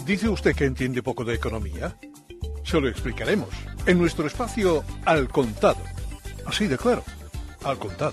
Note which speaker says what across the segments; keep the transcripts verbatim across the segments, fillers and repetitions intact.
Speaker 1: ¿Dice usted que entiende poco de economía? Se lo explicaremos en nuestro espacio Al Contado. Así de claro, Al Contado.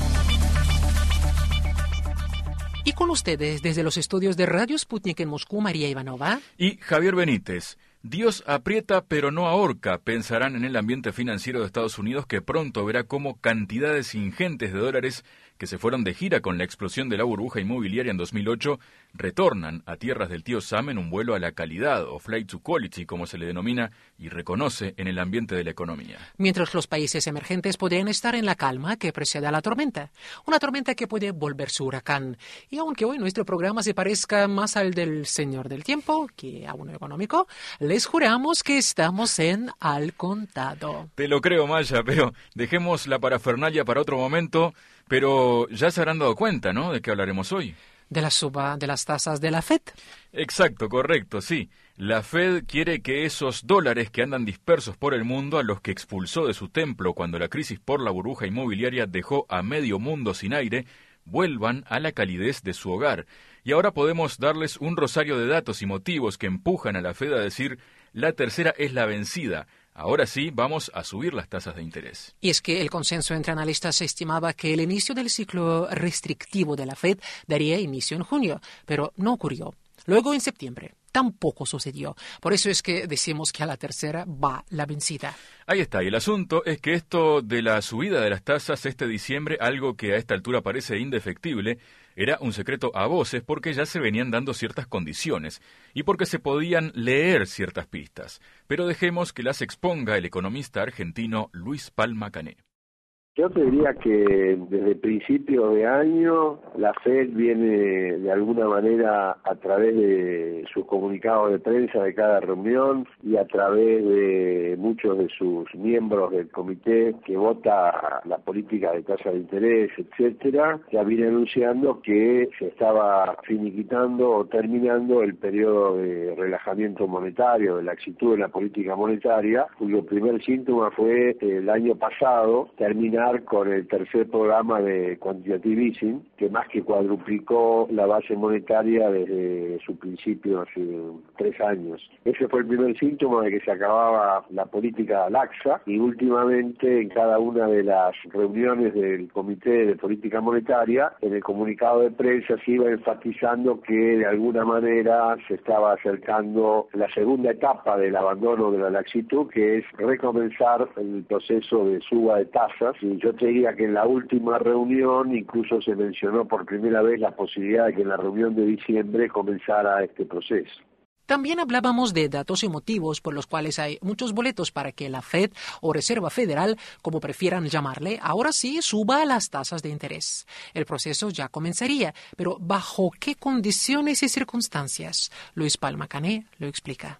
Speaker 2: Y con ustedes, desde los estudios de Radio Sputnik en Moscú, María Ivanova.
Speaker 3: Y Javier Benítez. Dios aprieta pero no ahorca, pensarán en el ambiente financiero de Estados Unidos, que pronto verá cómo cantidades ingentes de dólares que se fueron de gira con la explosión de la burbuja inmobiliaria en dos mil ocho retornan a tierras del tío Sam en un vuelo a la calidad, o flight to quality, como se le denomina y reconoce en el ambiente de la economía.
Speaker 2: Mientras los países emergentes podrían estar en la calma que precede a la tormenta, una tormenta que puede volverse huracán. Y aunque hoy nuestro programa se parezca más al del Señor del Tiempo que a uno económico, les juramos que estamos en Al Contado.
Speaker 3: Te lo creo, Maya, pero dejemos la parafernalia para otro momento. Pero ya se habrán dado cuenta, ¿no?, de qué hablaremos hoy.
Speaker 2: ¿De la suba de las tasas de la Fed?
Speaker 3: Exacto, correcto, sí. La Fed quiere que esos dólares que andan dispersos por el mundo, a los que expulsó de su templo cuando la crisis por la burbuja inmobiliaria dejó a medio mundo sin aire, vuelvan a la calidez de su hogar. Y ahora podemos darles un rosario de datos y motivos que empujan a la Fed a decir: la tercera es la vencida. Ahora sí, vamos a subir las tasas de interés.
Speaker 2: Y es que el consenso entre analistas estimaba que el inicio del ciclo restrictivo de la Fed daría inicio en junio, pero no ocurrió. Luego, en septiembre, tampoco sucedió. Por eso es que decimos que a la tercera va la vencida.
Speaker 3: Ahí está, y el asunto es que esto de la subida de las tasas este diciembre, algo que a esta altura parece indefectible, era un secreto a voces porque ya se venían dando ciertas condiciones y porque se podían leer ciertas pistas. Pero dejemos que las exponga el economista argentino Luis Palma Cané.
Speaker 4: Yo te diría que desde principios de año la Fed viene de alguna manera a través de sus comunicados de prensa de cada reunión y a través de muchos de sus miembros del comité que vota la política de tasa de interés, etcétera, ya viene anunciando que se estaba finiquitando o terminando el periodo de relajamiento monetario, de laxitud de la política monetaria, cuyo primer síntoma fue el año pasado terminar con el tercer programa de Quantitative Easing, que más que cuadruplicó la base monetaria desde su principio hace tres años. Ese fue el primer síntoma de que se acababa la política laxa, y últimamente en cada una de las reuniones del Comité de Política Monetaria, en el comunicado de prensa se iba enfatizando que de alguna manera se estaba acercando la segunda etapa del abandono de la laxitud, que es recomenzar el proceso de suba de tasas. Y yo te diría que en la última reunión incluso se mencionó por primera vez la posibilidad de que en la reunión de diciembre comenzara este proceso.
Speaker 2: También hablábamos de datos y motivos por los cuales hay muchos boletos para que la Fed o Reserva Federal, como prefieran llamarle, ahora sí suba las tasas de interés. El proceso ya comenzaría, pero ¿bajo qué condiciones y circunstancias? Luis Palma Cané lo explica.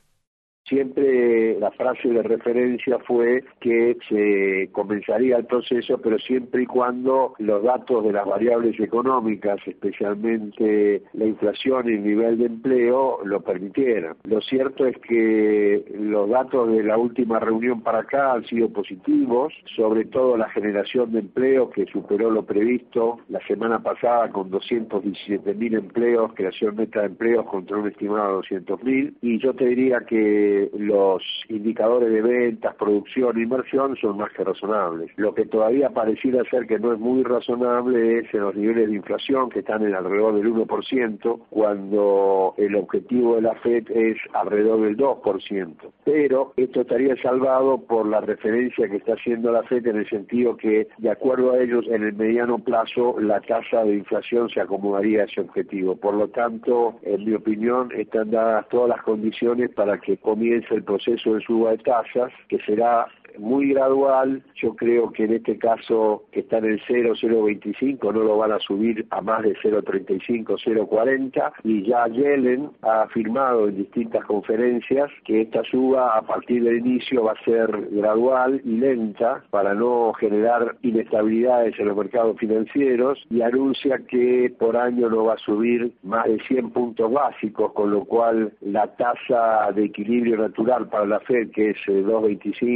Speaker 4: Siempre la frase de referencia fue que se comenzaría el proceso, pero siempre y cuando los datos de las variables económicas, especialmente la inflación y el nivel de empleo, lo permitieran. Lo cierto es que los datos de la última reunión para acá han sido positivos, sobre todo la generación de empleo, que superó lo previsto la semana pasada con doscientos diecisiete mil empleos, creación neta de empleos contra un estimado de doscientos mil, y yo te diría que los indicadores de ventas, producción e inversión son más que razonables. Lo que todavía pareciera ser que no es muy razonable es en los niveles de inflación, que están en alrededor del uno por ciento, cuando el objetivo de la Fed es alrededor del dos por ciento. Pero esto estaría salvado por la referencia que está haciendo la Fed, en el sentido que, de acuerdo a ellos, en el mediano plazo la tasa de inflación se acomodaría a ese objetivo. Por lo tanto, en mi opinión, están dadas todas las condiciones para que comience el proceso de suba de tasas, que será muy gradual. Yo creo que en este caso, que está en el cero, cero veinticinco, no lo van a subir a más de cero treinta y cinco, cero cuarenta, y ya Yellen ha afirmado en distintas conferencias que esta suba a partir del inicio va a ser gradual y lenta para no generar inestabilidades en los mercados financieros, y anuncia que por año no va a subir más de cien puntos básicos, con lo cual la tasa de equilibrio natural para la Fed, que es dos veinticinco, dos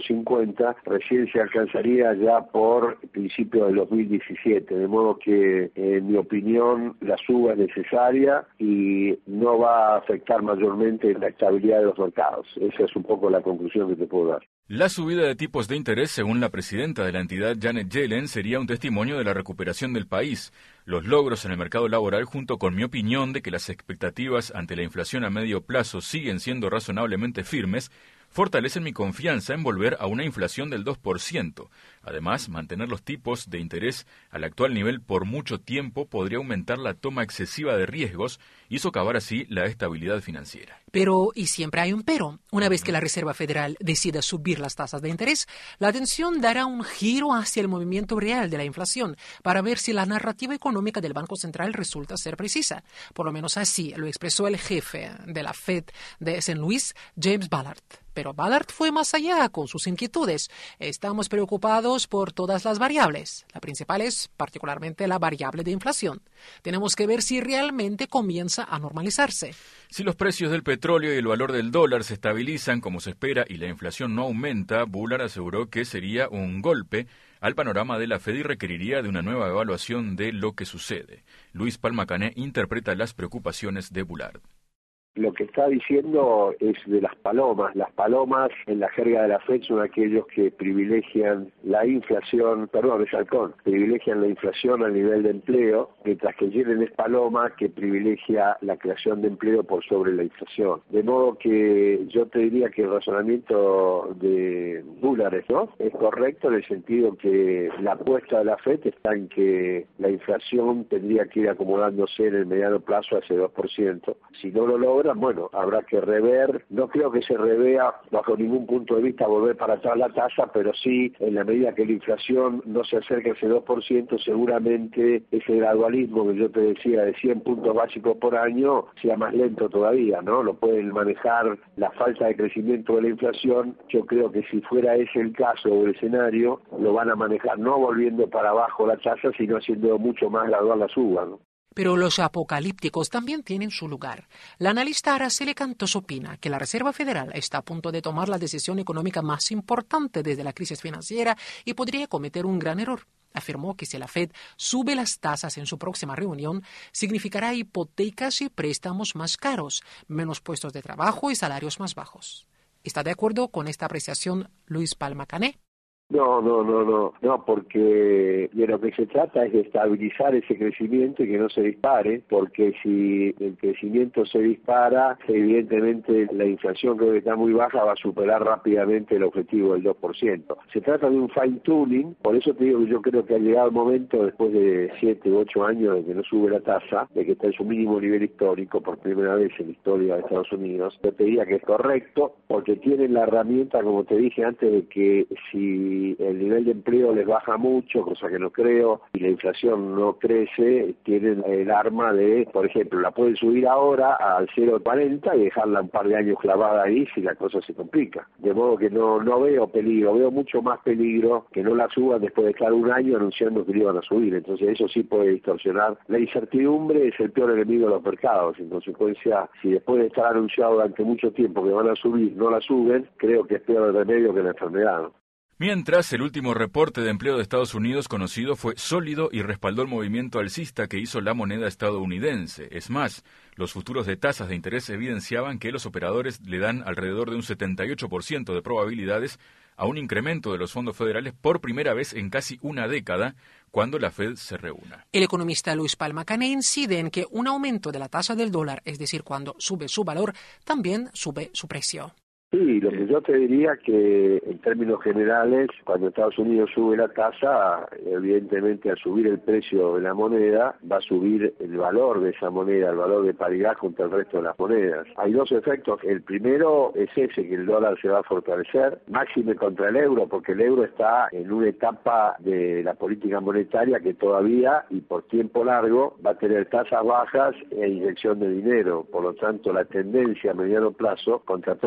Speaker 4: cincuenta, recién se alcanzaría ya por principio del dos mil diecisiete, de modo que, en mi opinión, la suba es necesaria y no va a afectar mayormente la estabilidad de los mercados. Esa es un poco la conclusión que te puedo dar.
Speaker 3: La subida de tipos de interés, según la presidenta de la entidad, Janet Yellen, sería un testimonio de la recuperación del país, los logros en el mercado laboral, junto con mi opinión de que las expectativas ante la inflación a medio plazo siguen siendo razonablemente firmes, fortalecen mi confianza en volver a una inflación del dos por ciento. Además, mantener los tipos de interés al actual nivel por mucho tiempo podría aumentar la toma excesiva de riesgos y socavar así la estabilidad financiera.
Speaker 2: Pero, y siempre hay un pero, una vez que la Reserva Federal decida subir las tasas de interés, la atención dará un giro hacia el movimiento real de la inflación para ver si la narrativa económica del Banco Central resulta ser precisa. Por lo menos así lo expresó el jefe de la Fed de Saint Louis, James Bullard. Pero Bullard fue más allá con sus inquietudes. Estamos preocupados por todas las variables. La principal es particularmente la variable de inflación. Tenemos que ver si realmente comienza a normalizarse.
Speaker 3: Si los precios del petróleo y el valor del dólar se estabilizan como se espera y la inflación no aumenta, Bullard aseguró que sería un golpe al panorama de la Fed y requeriría de una nueva evaluación de lo que sucede. Luis Palma Cané interpreta las preocupaciones de Bullard.
Speaker 4: Lo que está diciendo es de las palomas. Las palomas, en la jerga de la Fed, son aquellos que privilegian la inflación, perdón, es halcón, privilegian la inflación al nivel de empleo, mientras que Yellen es paloma que privilegia la creación de empleo por sobre la inflación. De modo que yo te diría que el razonamiento de Bullard, ¿no?, es correcto en el sentido que la apuesta de la Fed está en que la inflación tendría que ir acomodándose en el mediano plazo a ese dos por ciento. Si no lo logra, bueno, habrá que rever, no creo que se revea bajo ningún punto de vista volver para atrás la tasa, pero sí, en la medida que la inflación no se acerque a ese dos por ciento, seguramente ese gradualismo que yo te decía de cien puntos básicos por año sea más lento todavía, ¿no? Lo pueden manejar la falta de crecimiento de la inflación. Yo creo que si fuera ese el caso o el escenario, lo van a manejar no volviendo para abajo la tasa, sino haciendo mucho más gradual la suba, ¿no?
Speaker 2: Pero los apocalípticos también tienen su lugar. La analista Araceli Cantos opina que la Reserva Federal está a punto de tomar la decisión económica más importante desde la crisis financiera y podría cometer un gran error. Afirmó que si la Fed sube las tasas en su próxima reunión, significará hipotecas y préstamos más caros, menos puestos de trabajo y salarios más bajos. ¿Está de acuerdo con esta apreciación Luis Palma Cané?
Speaker 4: No, no, no, no, no, porque de lo que se trata es de estabilizar ese crecimiento y que no se dispare, porque si el crecimiento se dispara, evidentemente la inflación, creo que está muy baja, va a superar rápidamente el objetivo del dos por ciento. Se trata de un fine tuning, por eso te digo que yo creo que ha llegado el momento, después de siete u ocho años de que no sube la tasa, de que está en su mínimo nivel histórico por primera vez en la historia de Estados Unidos. Yo te diría que es correcto, porque tienen la herramienta, como te dije antes, de que si el nivel de empleo les baja mucho, cosa que no creo, y la inflación no crece, tienen el arma de, por ejemplo, la pueden subir ahora al cero coma cuarenta y dejarla un par de años clavada ahí si la cosa se complica. De modo que no no veo peligro, veo mucho más peligro que no la suban después de estar un año anunciando que la iban a subir. Entonces eso sí puede distorsionar. La incertidumbre es el peor enemigo de los mercados. En consecuencia, si después de estar anunciado durante mucho tiempo que van a subir, no la suben, creo que es peor el remedio que la enfermedad, ¿no?
Speaker 3: Mientras, el último reporte de empleo de Estados Unidos conocido fue sólido y respaldó el movimiento alcista que hizo la moneda estadounidense. Es más, los futuros de tasas de interés evidenciaban que los operadores le dan alrededor de un setenta y ocho por ciento de probabilidades a un incremento de los fondos federales por primera vez en casi una década cuando la Fed se reúna.
Speaker 2: El economista Luis Palma Cané incide en que un aumento de la tasa del dólar, es decir, cuando sube su valor, también sube su precio.
Speaker 4: Sí, lo que yo te diría que en términos generales, cuando Estados Unidos sube la tasa, evidentemente al subir el precio de la moneda, va a subir el valor de esa moneda, el valor de paridad contra el resto de las monedas. Hay dos efectos. El primero es ese, que el dólar se va a fortalecer, máxime contra el euro, porque el euro está en una etapa de la política monetaria que todavía, y por tiempo largo, va a tener tasas bajas e inyección de dinero. Por lo tanto, la tendencia a mediano plazo contra todas las monedas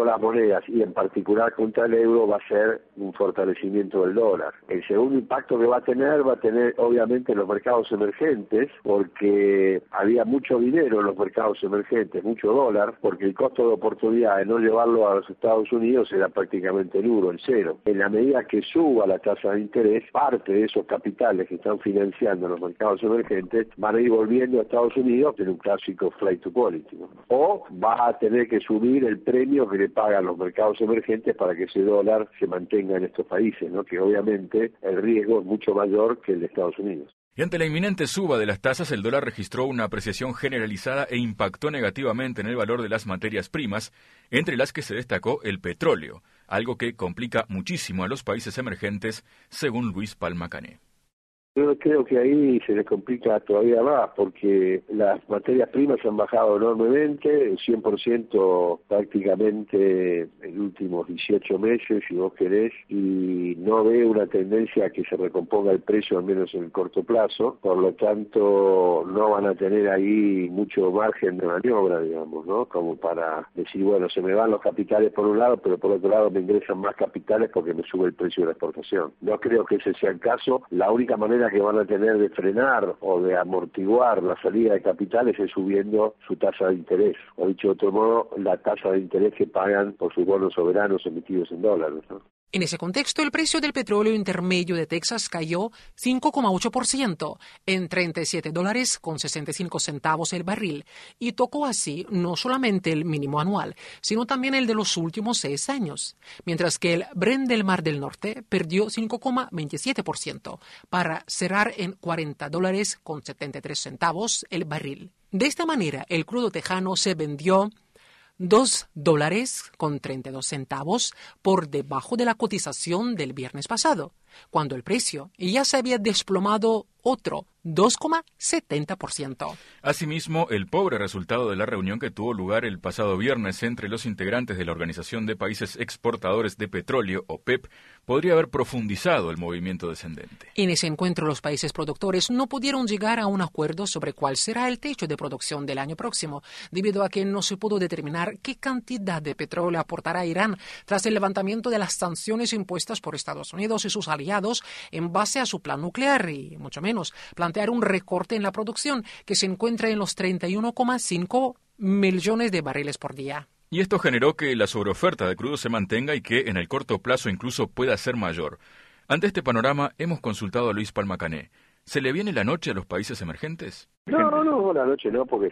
Speaker 4: monedas y en particular contra el euro va a ser un fortalecimiento del dólar. El segundo impacto que va a tener, va a tener obviamente en los mercados emergentes, porque había mucho dinero en los mercados emergentes, mucho dólar, porque el costo de oportunidad de no llevarlo a los Estados Unidos era prácticamente nulo, el cero. En la medida que suba la tasa de interés, parte de esos capitales que están financiando los mercados emergentes van a ir volviendo a Estados Unidos en un clásico flight to quality, ¿no? O va a tener que subir el premio que le pagan los mercados emergentes para que ese dólar se mantenga en estos países, ¿no? Que obviamente el riesgo es mucho mayor que el de Estados Unidos.
Speaker 3: Y ante la inminente suba de las tasas, el dólar registró una apreciación generalizada e impactó negativamente en el valor de las materias primas, entre las que se destacó el petróleo, algo que complica muchísimo a los países emergentes, según Luis Palma Cané.
Speaker 4: Yo creo que ahí se les complica todavía más, porque las materias primas han bajado enormemente, el cien por ciento prácticamente en los últimos dieciocho meses, si vos querés, y no veo una tendencia a que se recomponga el precio, al menos en el corto plazo. Por lo tanto, no van a tener ahí mucho margen de maniobra, digamos, ¿no? Como para decir, bueno, se me van los capitales por un lado, pero por otro lado me ingresan más capitales porque me sube el precio de la exportación. No creo que ese sea el caso. La única manera que van a tener de frenar o de amortiguar la salida de capitales es subiendo su tasa de interés, o dicho de otro modo, la tasa de interés que pagan por sus bonos soberanos emitidos en dólares, ¿no?
Speaker 2: En ese contexto, el precio del petróleo intermedio de Texas cayó cinco coma ocho por ciento en treinta y siete dólares con sesenta y cinco centavos el barril y tocó así no solamente el mínimo anual, sino también el de los últimos seis años, mientras que el Brent del Mar del Norte perdió cinco coma veintisiete por ciento para cerrar en cuarenta dólares con setenta y tres centavos el barril. De esta manera, el crudo tejano se vendió dos dólares con treinta y dos centavos por debajo de la cotización del viernes pasado, cuando el precio ya se había desplomado otro dos coma setenta por ciento.
Speaker 3: Asimismo, el pobre resultado de la reunión que tuvo lugar el pasado viernes entre los integrantes de la Organización de Países Exportadores de Petróleo, OPEP, podría haber profundizado el movimiento descendente.
Speaker 2: En ese encuentro, los países productores no pudieron llegar a un acuerdo sobre cuál será el techo de producción del año próximo, debido a que no se pudo determinar qué cantidad de petróleo aportará Irán tras el levantamiento de las sanciones impuestas por Estados Unidos y sus aliados en base a su plan nuclear y, mucho menos, plantear un recorte en la producción que se encuentra en los treinta y uno coma cinco millones de barriles por día.
Speaker 3: Y esto generó que la sobreoferta de crudo se mantenga y que en el corto plazo incluso pueda ser mayor. Ante este panorama hemos consultado a Luis Palma Cané. ¿Se le viene la noche a los países emergentes?
Speaker 4: No, no, la noche no, porque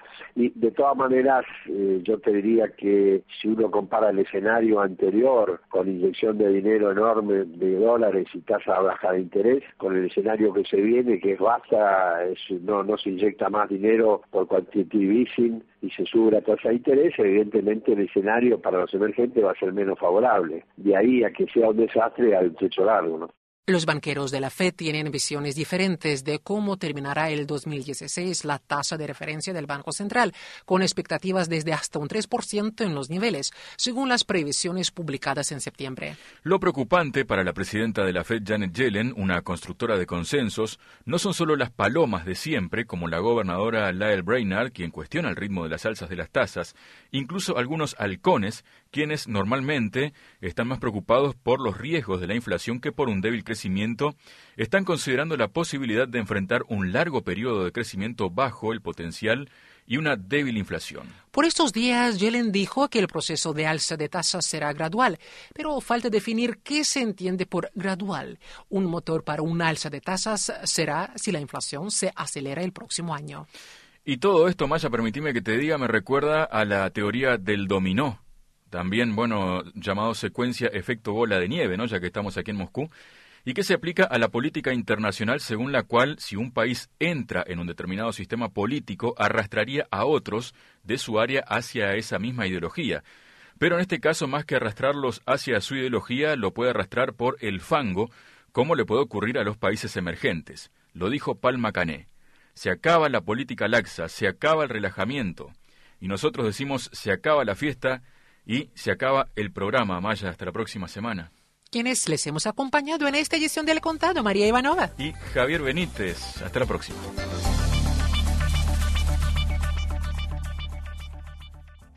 Speaker 4: y de todas maneras eh, yo te diría que si uno compara el escenario anterior con inyección de dinero enorme de dólares y tasa baja de interés, con el escenario que se viene, que es basta, es, no, no se inyecta más dinero por quantitative easing y se sube la tasa de interés, evidentemente el escenario para los emergentes va a ser menos favorable. De ahí a que sea un desastre al trecho largo, ¿no?
Speaker 2: Los banqueros de la Fed tienen visiones diferentes de cómo terminará el dos mil dieciséis la tasa de referencia del Banco Central, con expectativas desde hasta un tres por ciento en los niveles, según las previsiones publicadas en septiembre.
Speaker 3: Lo preocupante para la presidenta de la Fed, Janet Yellen, una constructora de consensos, no son solo las palomas de siempre, como la gobernadora Lael Brainard, quien cuestiona el ritmo de las alzas de las tasas, incluso algunos halcones, quienes normalmente están más preocupados por los riesgos de la inflación que por un débil crecimiento, están considerando la posibilidad de enfrentar un largo periodo de crecimiento bajo el potencial y una débil inflación.
Speaker 2: Por estos días, Yellen dijo que el proceso de alza de tasas será gradual, pero falta definir qué se entiende por gradual. Un motor para un alza de tasas será si la inflación se acelera el próximo año.
Speaker 3: Y todo esto, Maya, permitime que te diga, me recuerda a la teoría del dominó. También, bueno, llamado secuencia efecto bola de nieve, ¿no? Ya que estamos aquí en Moscú, y que se aplica a la política internacional según la cual si un país entra en un determinado sistema político, arrastraría a otros de su área hacia esa misma ideología. Pero en este caso, más que arrastrarlos hacia su ideología, lo puede arrastrar por el fango, como le puede ocurrir a los países emergentes. Lo dijo Palma Cané. Se acaba la política laxa, se acaba el relajamiento. Y nosotros decimos, se acaba la fiesta. Y se acaba el programa, Maya, hasta la próxima semana.
Speaker 2: Quienes les hemos acompañado en esta edición del Contado, María Ivanova
Speaker 3: y Javier Benítez. Hasta la próxima.